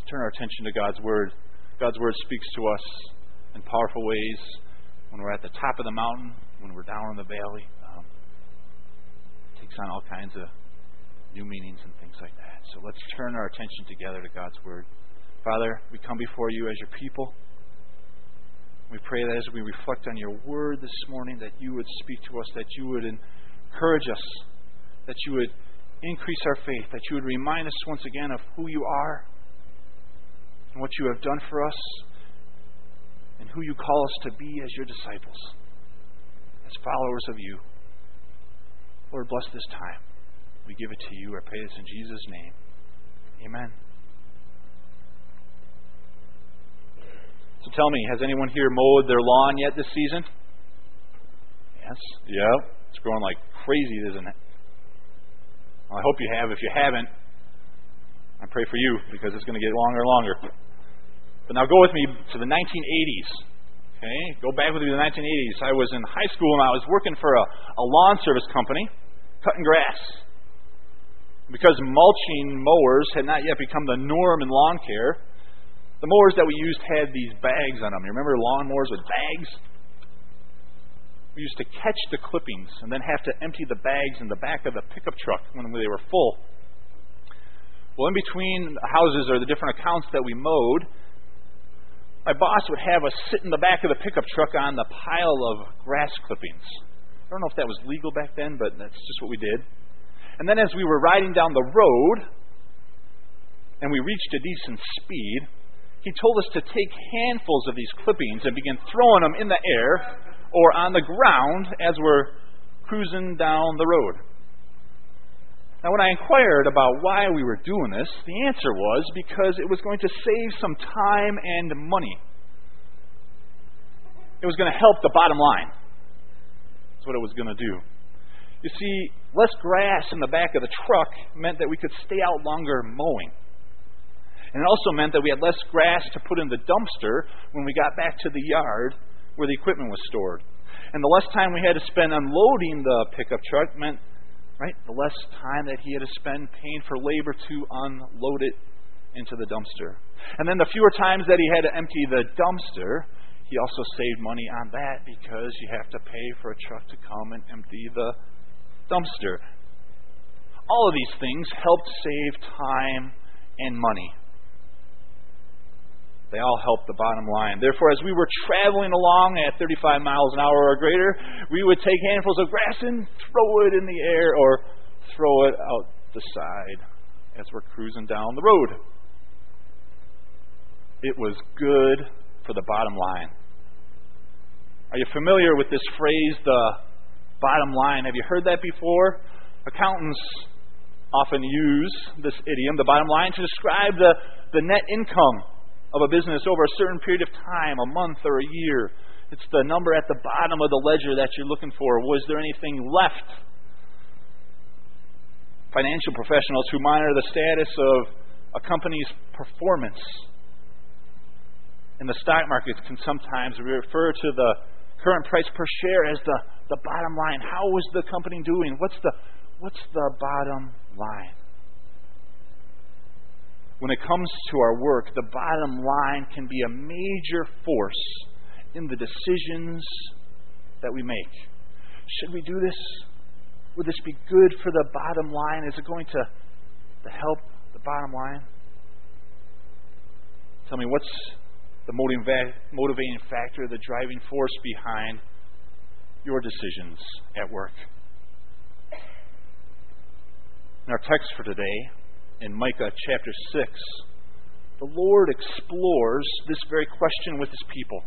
turn our attention to God's Word. God's Word speaks to us in powerful ways when we're at the top of the mountain, when we're down in the valley. It takes on all kinds of new meanings and things like that. So let's turn our attention together to God's Word. Father, we come before you as your people. We pray that as we reflect on your Word this morning, that you would speak to us, that you would encourage us, that you would increase our faith, that you would remind us once again of who you are and what you have done for us and who you call us to be as your disciples, as followers of you. Lord, bless this time. We give it to you. I pray this in Jesus' name. Amen. So tell me, has anyone here mowed their lawn yet this season? Yes? Yep. It's growing like crazy, isn't it? Well, I hope you have. If you haven't, I pray for you because it's going to get longer and longer. But now go with me to the 1980s. Okay? Go back with me to the 1980s. I was in high school and I was working for a lawn service company, cutting grass. Because mulching mowers had not yet become the norm in lawn care, the mowers that we used had these bags on them. You remember lawn mowers with bags? We used to catch the clippings and then have to empty the bags in the back of the pickup truck when they were full. Well, in between houses or the different accounts that we mowed, my boss would have us sit in the back of the pickup truck on the pile of grass clippings. I don't know if that was legal back then, but that's just what we did. And then as we were riding down the road, and we reached a decent speed, he told us to take handfuls of these clippings and begin throwing them in the air or on the ground as we're cruising down the road. Now, when I inquired about why we were doing this, the answer was because it was going to save some time and money. It was going to help the bottom line. That's what it was going to do. You see, less grass in the back of the truck meant that we could stay out longer mowing. And it also meant that we had less grass to put in the dumpster when we got back to the yard where the equipment was stored. And the less time we had to spend unloading the pickup truck meant, the less time that he had to spend paying for labor to unload it into the dumpster. And then the fewer times that he had to empty the dumpster, he also saved money on that because you have to pay for a truck to come and empty the dumpster. All of these things helped save time and money. They all help the bottom line. Therefore, as we were traveling along at 35 miles an hour or greater, we would take handfuls of grass and throw it in the air or throw it out the side as we're cruising down the road. It was good for the bottom line. Are you familiar with this phrase, the bottom line? Have you heard that before? Accountants often use this idiom, the bottom line, to describe the net income of a business over a certain period of time, a month or a year. It's the number at the bottom of the ledger that you're looking for. Was there anything left? Financial professionals who monitor the status of a company's performance in the stock markets can sometimes refer to the current price per share as the bottom line. How is the company doing? What's the bottom line? When it comes to our work, the bottom line can be a major force in the decisions that we make. Should we do this? Would this be good for the bottom line? Is it going to help the bottom line? Tell me, what's the motivating factor, the driving force behind your decisions at work? In our text for today, in Micah chapter 6, the Lord explores this very question with His people.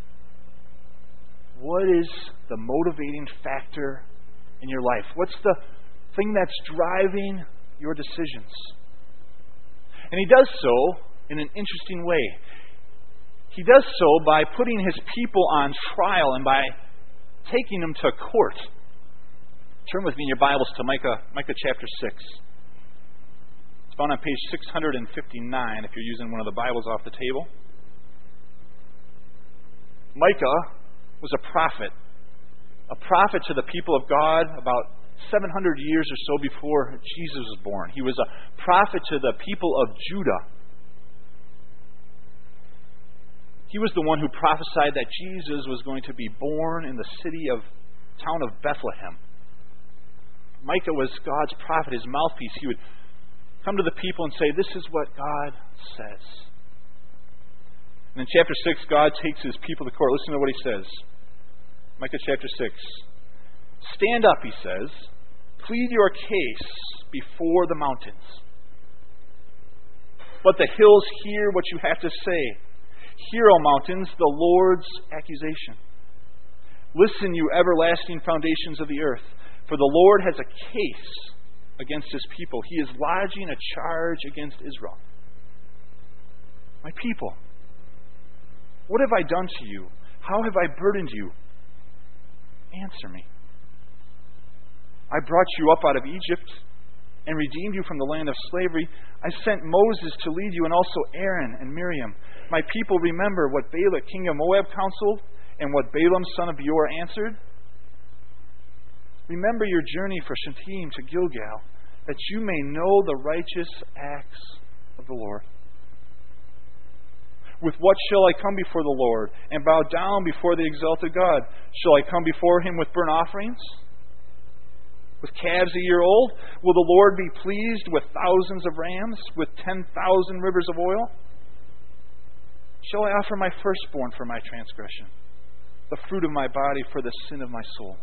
What is the motivating factor in your life? What's the thing that's driving your decisions? And He does so in an interesting way. He does so by putting His people on trial and by taking them to court. Turn with me in your Bibles to Micah chapter 6. It's found on page 659 if you're using one of the Bibles off the table. Micah was a prophet to the people of God about 700 years or so before Jesus was born. He was a prophet to the people of Judah. He was the one who prophesied that Jesus was going to be born in the town of Bethlehem. Micah was God's prophet, his mouthpiece. He would come to the people and say, this is what God says. And in chapter 6, God takes his people to court. Listen to what he says. Micah chapter 6. Stand up, he says. Plead your case before the mountains. Let the hills hear what you have to say. Hear, O mountains, the Lord's accusation. Listen, you everlasting foundations of the earth, for the Lord has a case against his people. He is lodging a charge against Israel. My people, what have I done to you? How have I burdened you? Answer me. I brought you up out of Egypt and redeemed you from the land of slavery. I sent Moses to lead you, and also Aaron and Miriam. My people, remember what Balak, king of Moab, counseled, and what Balaam, son of Beor, answered. Remember your journey from Shittim to Gilgal, that you may know the righteous acts of the Lord. With what shall I come before the Lord and bow down before the exalted God? Shall I come before him with burnt offerings? With calves a year old? Will the Lord be pleased with thousands of rams, with 10,000 rivers of oil? Shall I offer my firstborn for my transgression, the fruit of my body for the sin of my soul?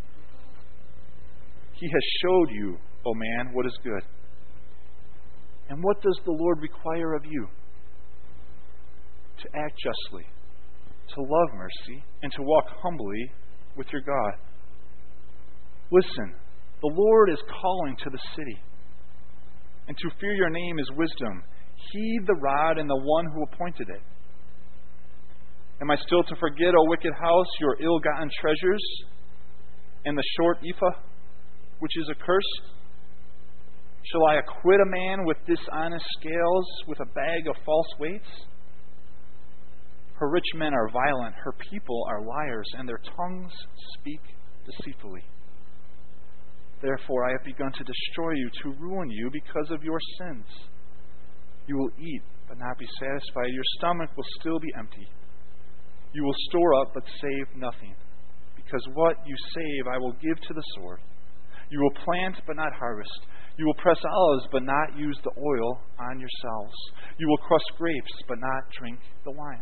He has showed you, O man, what is good. And what does the Lord require of you? To act justly, to love mercy, and to walk humbly with your God. Listen, the Lord is calling to the city, and to fear your name is wisdom. Heed the rod and the one who appointed it. Am I still to forget, O wicked house, your ill-gotten treasures, and the short ephah, which is accursed? Shall I acquit a man with dishonest scales, with a bag of false weights? Her rich men are violent, her people are liars, and their tongues speak deceitfully. Therefore I have begun to destroy you, to ruin you because of your sins. You will eat, but not be satisfied. Your stomach will still be empty. You will store up, but save nothing. Because what you save I will give to the sword. You will plant, but not harvest. You will press olives, but not use the oil on yourselves. You will crush grapes, but not drink the wine.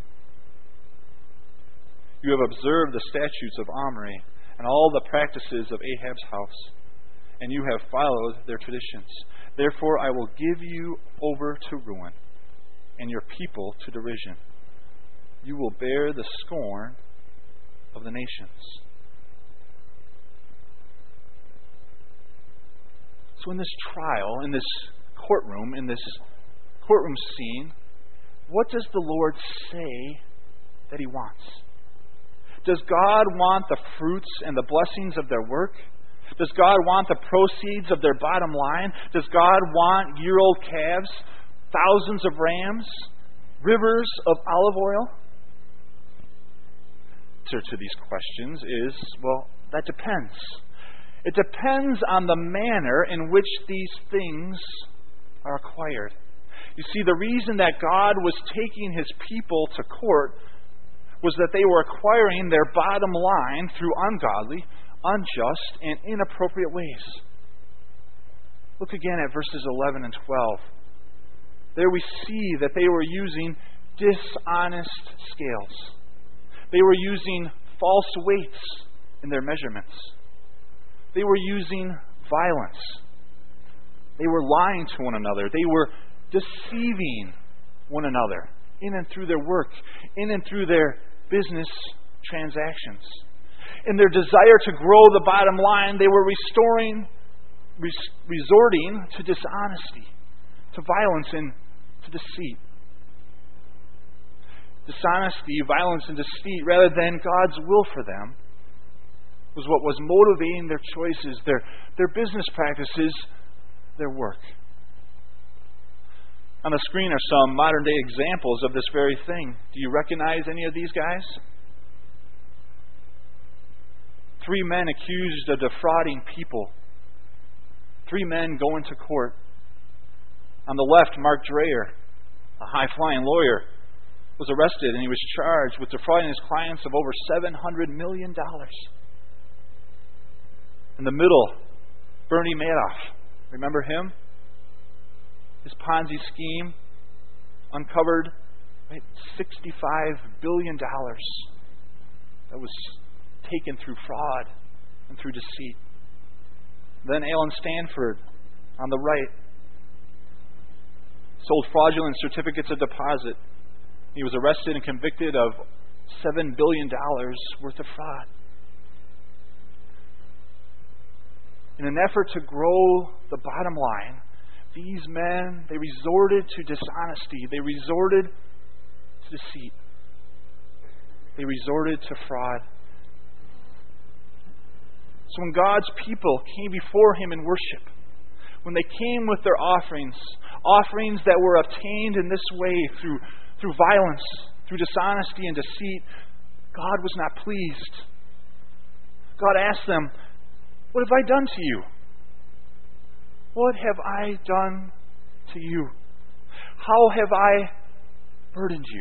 You have observed the statutes of Omri and all the practices of Ahab's house, and you have followed their traditions. Therefore I will give you over to ruin, and your people to derision. You will bear the scorn of the nations. So in this trial, in this courtroom scene, what does the Lord say that he wants? Does God want the fruits and the blessings of their work? Does God want the proceeds of their bottom line? Does God want year-old calves, thousands of rams, rivers of olive oil? The answer to these questions is, well, that depends. It depends on the manner in which these things are acquired. You see, the reason that God was taking his people to court was that they were acquiring their bottom line through ungodly, unjust, and inappropriate ways. Look again at verses 11 and 12. There we see that they were using dishonest scales. They were using false weights in their measurements. They were using violence. They were lying to one another. They were deceiving one another in and through their work, in and through their business transactions. In their desire to grow the bottom line, they were resorting to dishonesty, to violence, and to deceit. Dishonesty, violence, and deceit, rather than God's will for them, was what was motivating their choices, their business practices, their work. On the screen are some modern-day examples of this very thing. Do you recognize any of these guys? 3 men accused of defrauding people. 3 men going to court. On the left, Mark Dreyer, a high-flying lawyer. was arrested and he was charged with defrauding his clients of over $700 million. In the middle, Bernie Madoff. Remember him? His Ponzi scheme uncovered $65 billion that was taken through fraud and through deceit. Then Alan Stanford on the right sold fraudulent certificates of deposit. He was arrested and convicted of $7 billion worth of fraud. In an effort to grow the bottom line, these men, they resorted to dishonesty. They resorted to deceit. They resorted to fraud. So when God's people came before Him in worship, when they came with their offerings that were obtained in this way through violence, through dishonesty and deceit, God was not pleased. God asked them, "What have I done to you? What have I done to you? How have I burdened you?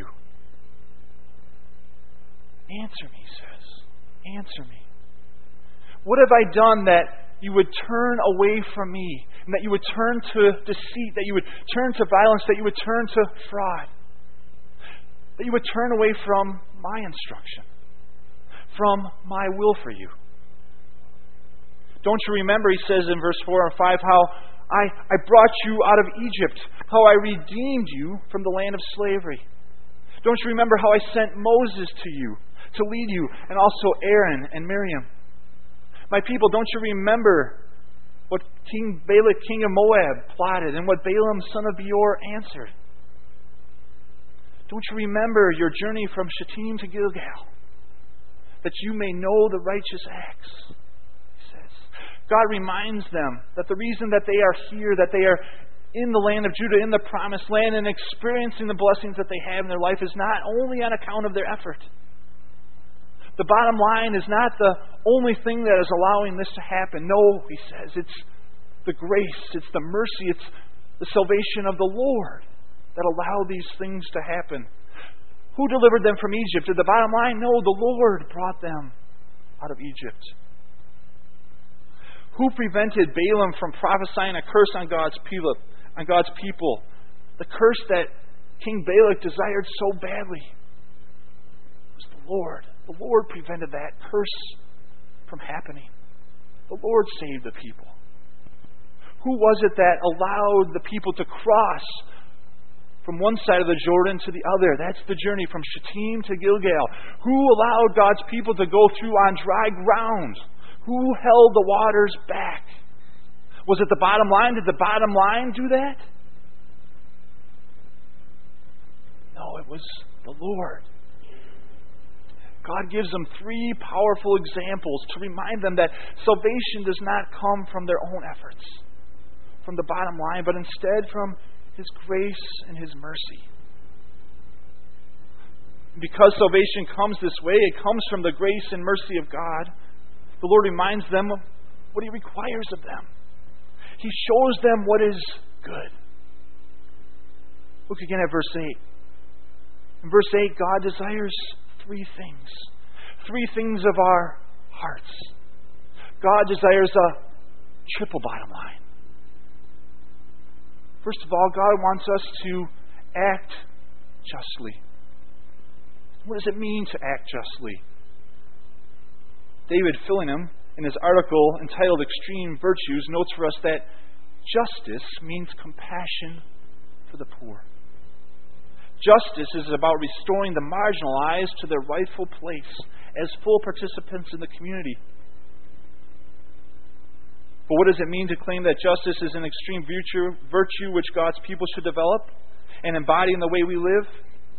Answer me," he says. "Answer me. What have I done that you would turn away from me, and that you would turn to deceit, that you would turn to violence, that you would turn to fraud, that you would turn away from my instruction, from my will for you? Don't you remember," he says in verse 4 and 5, "how I brought you out of Egypt, how I redeemed you from the land of slavery? Don't you remember how I sent Moses to you to lead you, and also Aaron and Miriam? My people, don't you remember what King Balak, king of Moab, plotted, and what Balaam, son of Beor, answered? Don't you remember your journey from Shittim to Gilgal, that you may know the righteous acts?" God reminds them that the reason that they are here, that they are in the land of Judah, in the promised land, and experiencing the blessings that they have in their life is not only on account of their effort. The bottom line is not the only thing that is allowing this to happen. No, he says, it's the grace, it's the mercy, it's the salvation of the Lord that allowed these things to happen. Who delivered them from Egypt? At the bottom line, no, the Lord brought them out of Egypt. Who prevented Balaam from prophesying a curse on God's people? The curse that King Balak desired so badly. It was the Lord. The Lord prevented that curse from happening. The Lord saved the people. Who was it that allowed the people to cross from one side of the Jordan to the other? That's the journey from Shittim to Gilgal. Who allowed God's people to go through on dry ground? Who held the waters back? Was it the bottom line? Did the bottom line do that? No, it was the Lord. God gives them three powerful examples to remind them that salvation does not come from their own efforts, from the bottom line, but instead from His grace and His mercy. Because salvation comes this way, it comes from the grace and mercy of God. The Lord reminds them of what He requires of them. He shows them what is good. Look again at verse 8. In verse 8, God desires three things. Three things of our hearts. God desires a triple bottom line. First of all, God wants us to act justly. What does it mean to act justly? David Fillingham, in his article entitled Extreme Virtues, notes for us that justice means compassion for the poor. Justice is about restoring the marginalized to their rightful place as full participants in the community. But what does it mean to claim that justice is an extreme virtue which God's people should develop and embody in the way we live?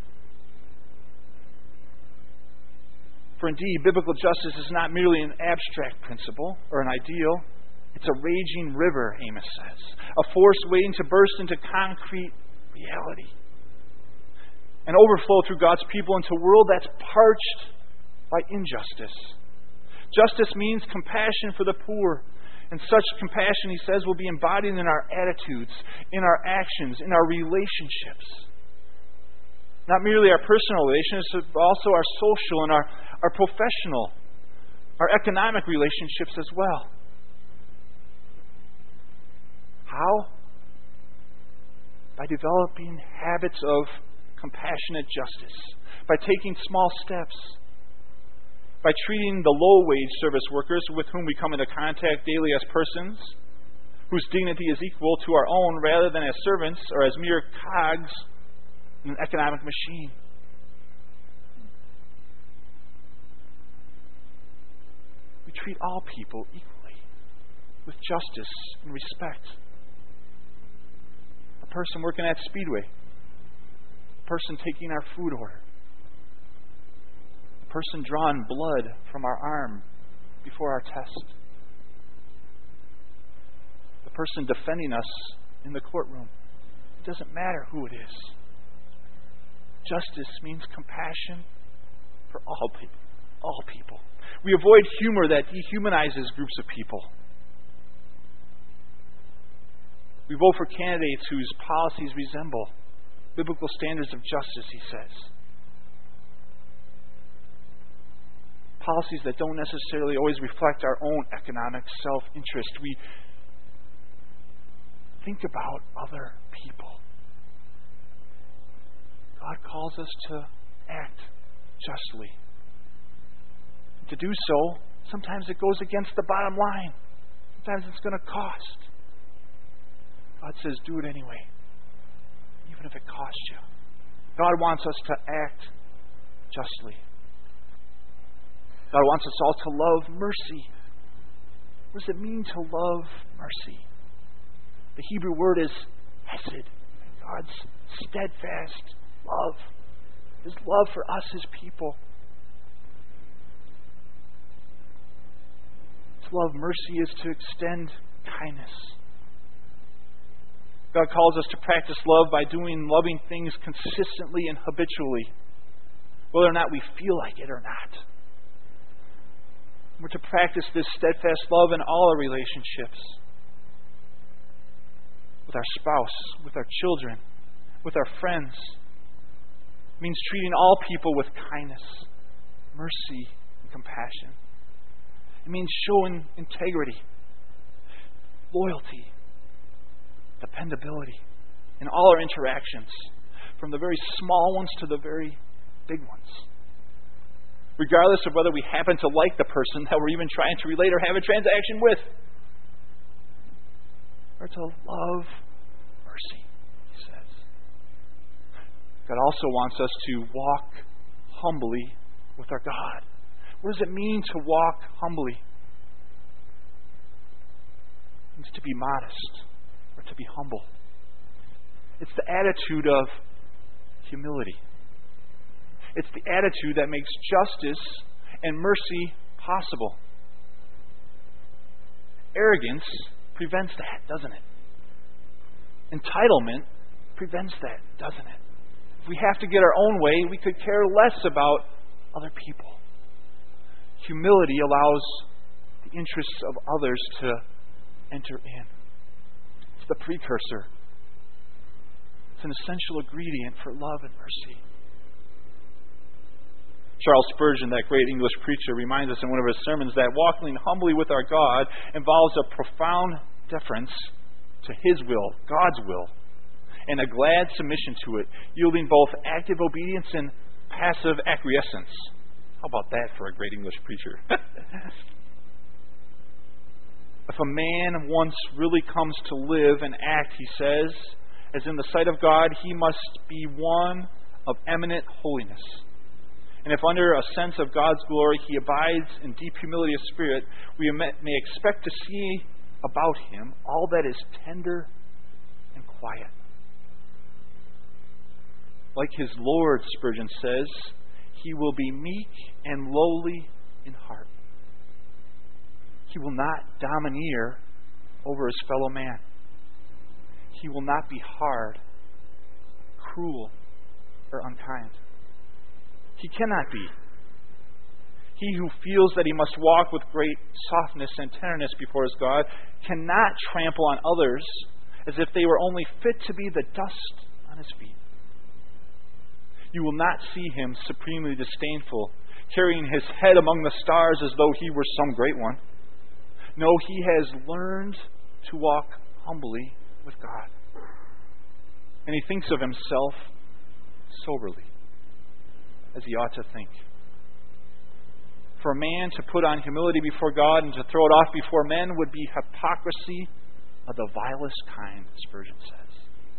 For indeed, biblical justice is not merely an abstract principle or an ideal. It's a raging river, Amos says, a force waiting to burst into concrete reality and overflow through God's people into a world that's parched by injustice. Justice means compassion for the poor. And such compassion, he says, will be embodied in our attitudes, in our actions, in our relationships. Not merely our personal relationships, but also our social and our professional, our economic relationships as well. How? By developing habits of compassionate justice, by taking small steps, by treating the low-wage service workers with whom we come into contact daily as persons whose dignity is equal to our own rather than as servants or as mere cogs in an economic machine. We treat all people equally with justice and respect. A person working at Speedway, a person taking our food order, a person drawing blood from our arm before our test, the person defending us in the courtroom. It doesn't matter who it is. Justice means compassion for all people. All people. We avoid humor that dehumanizes groups of people. We vote for candidates whose policies resemble biblical standards of justice, he says. Policies that don't necessarily always reflect our own economic self-interest. We think about other people. God calls us to act justly. To do so, sometimes it goes against the bottom line. Sometimes it's going to cost. God says, do it anyway, even if it costs you. God wants us to act justly. God wants us all to love mercy. What does it mean to love mercy? The Hebrew word is hesed, God's steadfast love, His love for us, His people. To love mercy is to extend kindness. God calls us to practice love by doing loving things consistently and habitually, whether or not we feel like it or not. We're to practice this steadfast love in all our relationships. With our spouse, with our children, with our friends. It means treating all people with kindness, mercy, and compassion. It means showing integrity, loyalty, dependability in all our interactions, from the very small ones to the very big ones. Regardless of whether we happen to like the person that we're even trying to relate or have a transaction with. Or to love mercy, he says. God also wants us to walk humbly with our God. What does it mean to walk humbly? It means to be modest or to be humble. It's the attitude of humility. It's the attitude that makes justice and mercy possible. Arrogance prevents that, doesn't it? Entitlement prevents that, doesn't it? If we have to get our own way, we could care less about other people. Humility allows the interests of others to enter in. It's the precursor. It's an essential ingredient for love and mercy. Charles Spurgeon, that great English preacher, reminds us in one of his sermons that walking humbly with our God involves a profound deference to His will, God's will, and a glad submission to it, yielding both active obedience and passive acquiescence. How about that for a great English preacher? If a man once really comes to live and act, he says, as in the sight of God, he must be one of eminent holiness. And if under a sense of God's glory he abides in deep humility of spirit, we may expect to see about him all that is tender and quiet. Like his Lord, Spurgeon says, he will be meek and lowly in heart. He will not domineer over his fellow man. He will not be hard, cruel, or unkind. He cannot be. He who feels that he must walk with great softness and tenderness before his God cannot trample on others as if they were only fit to be the dust on his feet. You will not see him supremely disdainful, carrying his head among the stars as though he were some great one. No, he has learned to walk humbly with God. And he thinks of himself soberly, as he ought to think. For a man to put on humility before God and to throw it off before men would be hypocrisy of the vilest kind, Spurgeon says.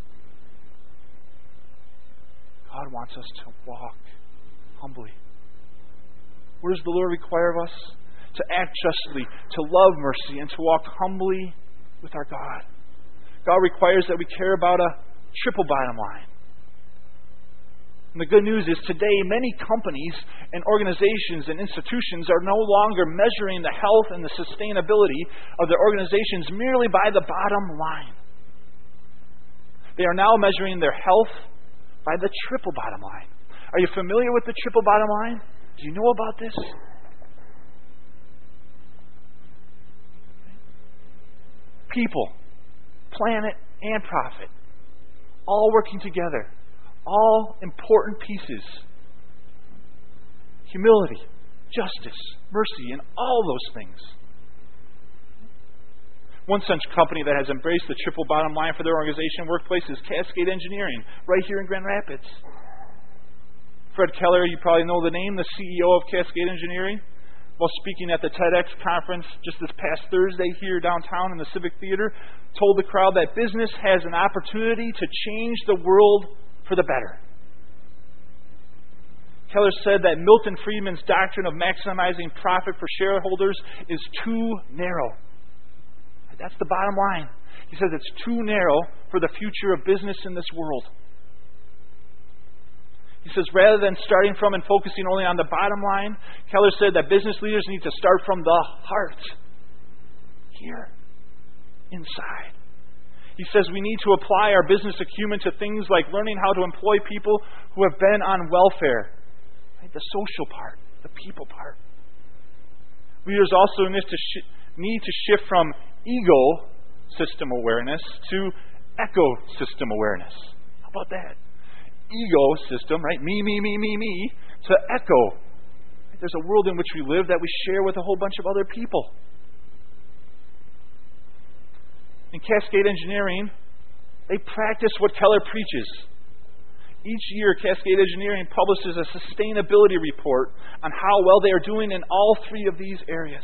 God wants us to walk humbly. What does the Lord require of us? To act justly, to love mercy, and to walk humbly with our God. God requires that we care about a triple bottom line. And the good news is today many companies and organizations and institutions are no longer measuring the health and the sustainability of their organizations merely by the bottom line. They are now measuring their health by the triple bottom line. Are you familiar with the triple bottom line? Do you know about this? People, planet, and profit, all working together. All important pieces. Humility, justice, mercy, and all those things. One such company that has embraced the triple bottom line for their organization and workplace is Cascade Engineering, right here in Grand Rapids. Fred Keller, you probably know the name, the CEO of Cascade Engineering. While speaking at the TEDx conference just this past Thursday here downtown in the Civic Theater, told the crowd that business has an opportunity to change the world for the better. Keller said that Milton Friedman's doctrine of maximizing profit for shareholders is too narrow. That's the bottom line. He says it's too narrow for the future of business in this world. He says rather than starting from and focusing only on the bottom line, Keller said that business leaders need to start from the heart. Here. Inside. He says we need to apply our business acumen to things like learning how to employ people who have been on welfare. Right? The social part, the people part. Leaders also need to shift from ego system awareness to ecosystem awareness. How about that? Ego system, right? Me, to echo. Right? There's a world in which we live that we share with a whole bunch of other people. In Cascade Engineering, they practice what Keller preaches. Each year, Cascade Engineering publishes a sustainability report on how well they are doing in all three of these areas.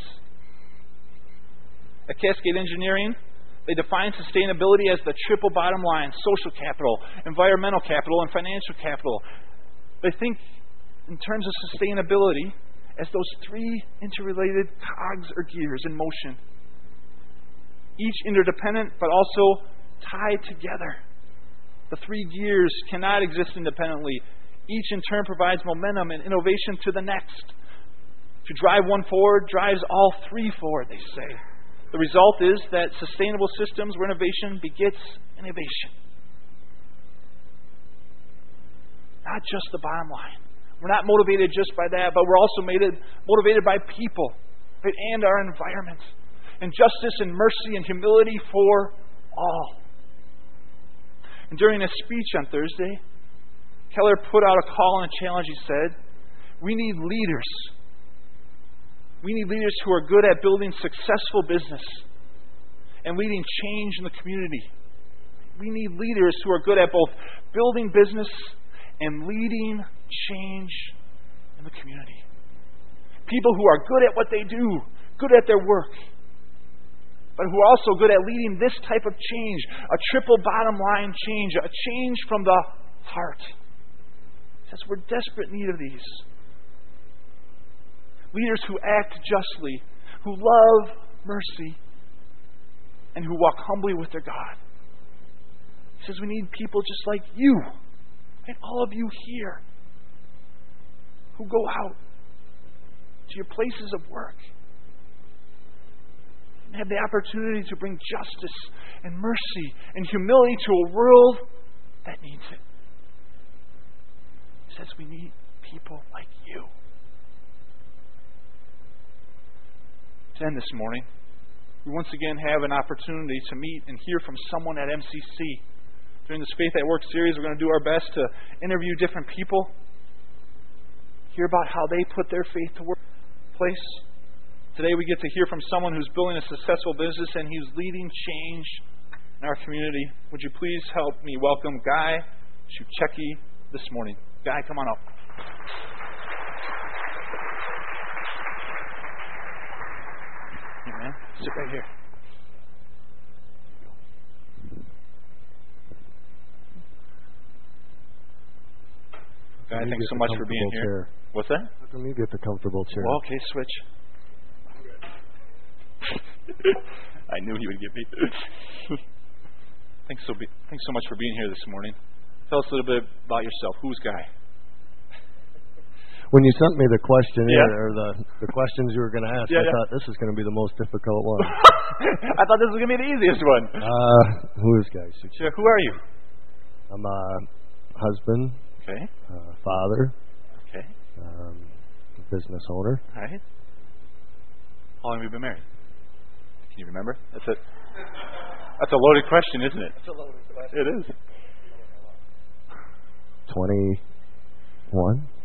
At Cascade Engineering, they define sustainability as the triple bottom line: social capital, environmental capital, and financial capital. They think in terms of sustainability as those three interrelated cogs or gears in motion. Each interdependent, but also tied together. The three gears cannot exist independently. Each in turn provides momentum and innovation to the next. To drive one forward drives all three forward, they say. The result is that sustainable systems where innovation begets innovation. Not just the bottom line. We're not motivated just by that, but we're also motivated by people, right, and our environment. And justice and mercy and humility for all. And during his speech on Thursday, Keller put out a call and a challenge. He said, we need leaders. We need leaders who are good at building successful business and leading change in the community. We need leaders who are good at both building business and leading change in the community. People who are good at what they do, good at their work, but who are also good at leading this type of change, a triple bottom line change, a change from the heart. He says we're in desperate need of these. Leaders who act justly, who love mercy, and who walk humbly with their God. He says we need people just like you, and all of you here, who go out to your places of work and have the opportunity to bring justice and mercy and humility to a world that needs it. He says we need people like you. To end this morning, we once again have an opportunity to meet and hear from someone at MCC, During this Faith at Work series, we're going to do our best to interview different people, hear about how they put their faith to work place. Today we get to hear from someone who's building a successful business and he's leading change in our community. Would you please help me welcome Guy Shuchecki this morning. Guy, come on up. Here, man. Sit right here. Guy, thanks so much for being here. Chair. What's that? How come you get the comfortable chair? Well, okay, switch. I knew he would get me. Thanks so much for being here this morning. Tell us a little bit about yourself. Who's Guy? When you sent me the questionnaire or the questions you were going to ask, I thought this is going to be the most difficult one. I thought this was going to be the easiest one. Who is Guy Shuchecki? Sure. Who are you? I'm a husband. Okay. Father. Okay. Business owner. All right. How long have you been married? Can you remember? That's a loaded question, isn't it? It's a loaded question. It is. 21.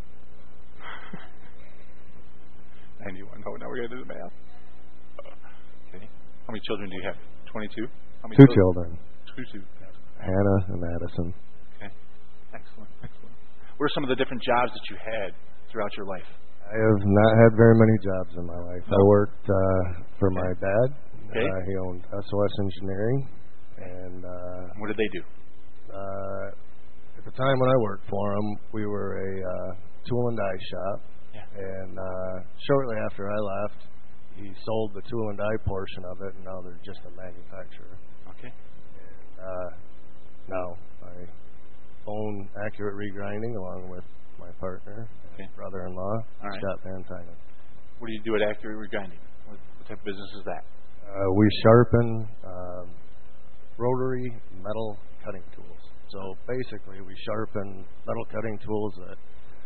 91. Oh, now we're going to do the math. Okay. How many children do you have? 22? How many Two children. Two. Hannah and Madison. Okay. Excellent. What are some of the different jobs that you had throughout your life? I have not had very many jobs in my life. I worked for my dad. Okay. He owned SOS Engineering. And what did they do? At the time when I worked for him, we were a tool and die shop. Yeah. And shortly after I left, he sold the tool and die portion of it, and now they're just a manufacturer. Okay. And now I own Accurate Regrinding along with my partner, brother-in-law, Scott Van Tynen. What do you do at Accurate Regrinding? What type of business is that? We sharpen rotary metal cutting tools. So basically, we sharpen metal cutting tools that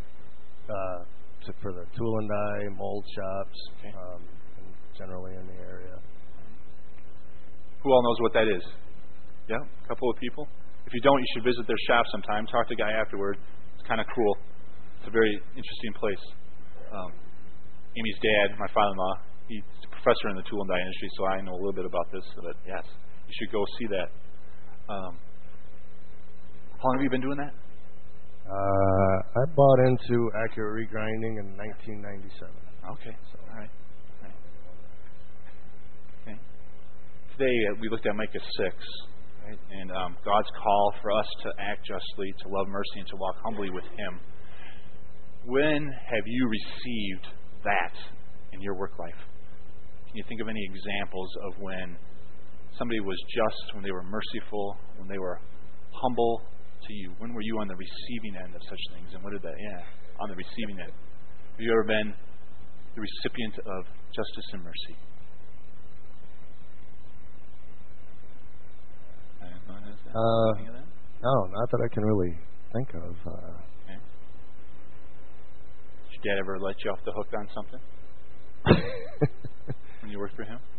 for the tool and die mold shops, and generally in the area. Who all knows what that is? Yeah, a couple of people. If you don't, you should visit their shop sometime. Talk to a guy afterward. It's kind of cool. It's a very interesting place. Amy's dad, my father-in-law, he's a professor in the tool and die industry, so I know a little bit about this. But yes, you should go see that. How long have you been doing that? I bought into Accurate Regrinding in 1997. Okay, so all right. Okay. Today we looked at Micah 6. And God's call for us to act justly, to love mercy, and to walk humbly with Him. When have you received that in your work life? Can you think of any examples of when somebody was just, when they were merciful, when they were humble to you? When were you on the receiving end of such things? And what did that? On the receiving end. Have you ever been the recipient of justice and mercy? No, not that I can really think of. Okay. Did your dad ever let you off the hook on something when you worked for him?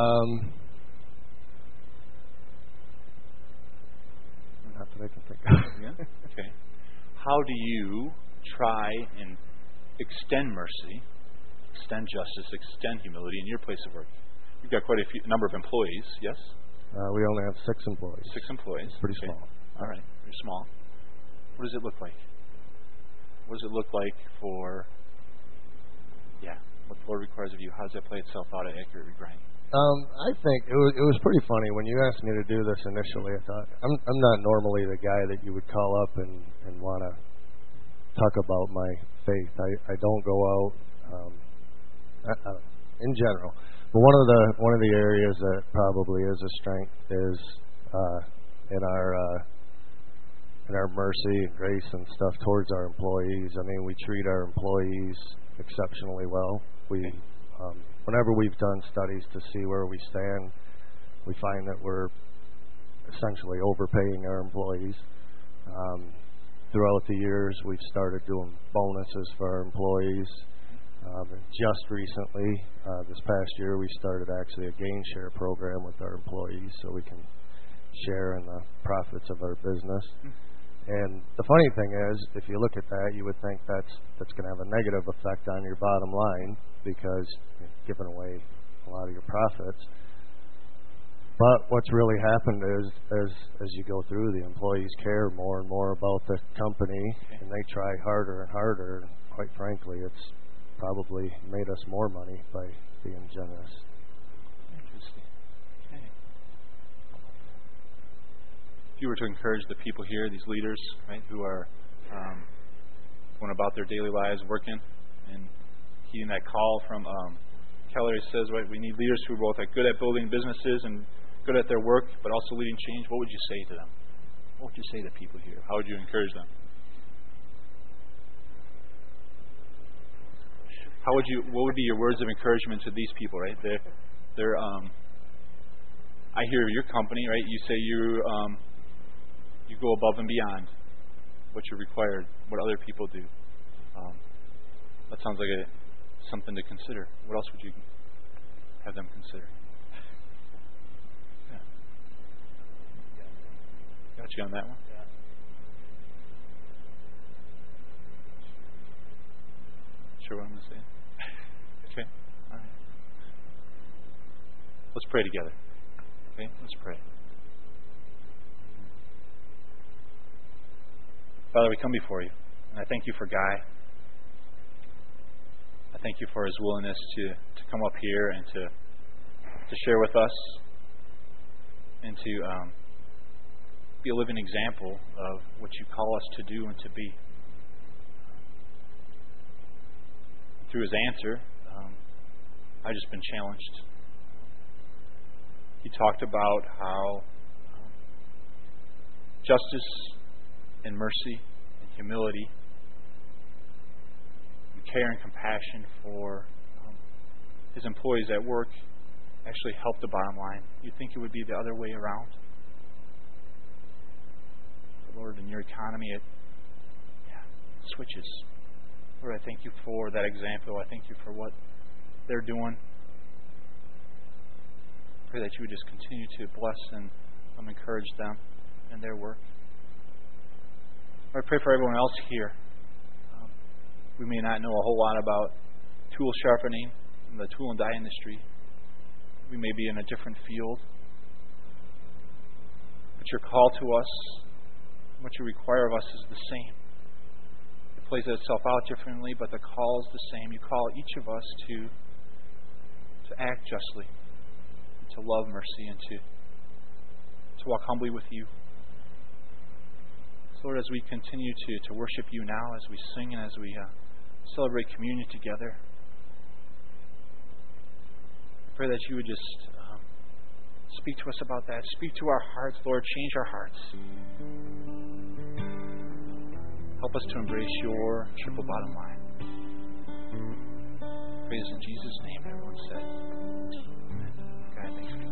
Not that I can think of. Yeah. Okay. How do you try and extend mercy, extend justice, extend humility in your place of work? You've got quite a number of employees, yes? We only have 6 employees. 6 employees. Pretty small. All right. Pretty small. What does it look like? What does it look like for, what the Lord requires of you? How does that play itself out at Accurate Regrinding? I think it was pretty funny when you asked me to do this initially. I thought I'm not normally the guy that you would call up and want to talk about my faith. I don't go out in general. But one of the areas that probably is a strength is in our mercy and grace and stuff towards our employees. I mean, we treat our employees exceptionally well. Whenever we've done studies to see where we stand, we find that we're essentially overpaying our employees. Throughout the years, we've started doing bonuses for our employees. Just recently, this past year, we started actually a gain share program with our employees so we can share in the profits of our business. And the funny thing is, if you look at that, you would think that's going to have a negative effect on your bottom line because you're giving away a lot of your profits. But what's really happened is, as you go through, the employees care more and more about the company, and they try harder and harder. Quite frankly, it's probably made us more money by being generous. Interesting. Okay. If you were to encourage the people here, these leaders, right, who are going about their daily lives, working, and heeding that call from Keller, he says, right, we need leaders who are both good at building businesses and good at their work, but also leading change. What would you say to them? What would you say to people here? How would you encourage them? What would be your words of encouragement to these people, right? They're I hear your company, right? You say you go above and beyond what you're required, what other people do. That sounds like something to consider. What else would you have them consider? Yeah. Got you on that one? Yeah. Sure what I'm going to say? Okay. All right. Let's pray together. Okay? Let's pray. Father, we come before you, and I thank you for Guy. I thank you for his willingness to come up here and to share with us and to be a living example of what you call us to do and to be. Through his answer, I've just been challenged. He talked about how justice and mercy and humility and care and compassion for his employees at work actually help the bottom line. You'd think it would be the other way around. But Lord, in your economy, it switches. Lord, I thank you for that example. I thank you for what they're doing. Pray that you would just continue to bless and encourage them in their work. I pray for everyone else here. We may not know a whole lot about tool sharpening in the tool and die industry. We may be in a different field. But your call to us, what you require of us is the same. It plays itself out differently, but the call is the same. You call each of us to act justly, and to love mercy, and to walk humbly with you. So Lord, as we continue to worship you now, as we sing and as we celebrate communion together, I pray that you would just speak to us about that. Speak to our hearts, Lord. Change our hearts. Help us to embrace your triple bottom line. Praise in Jesus' name, everyone said. Amen. God, thanks for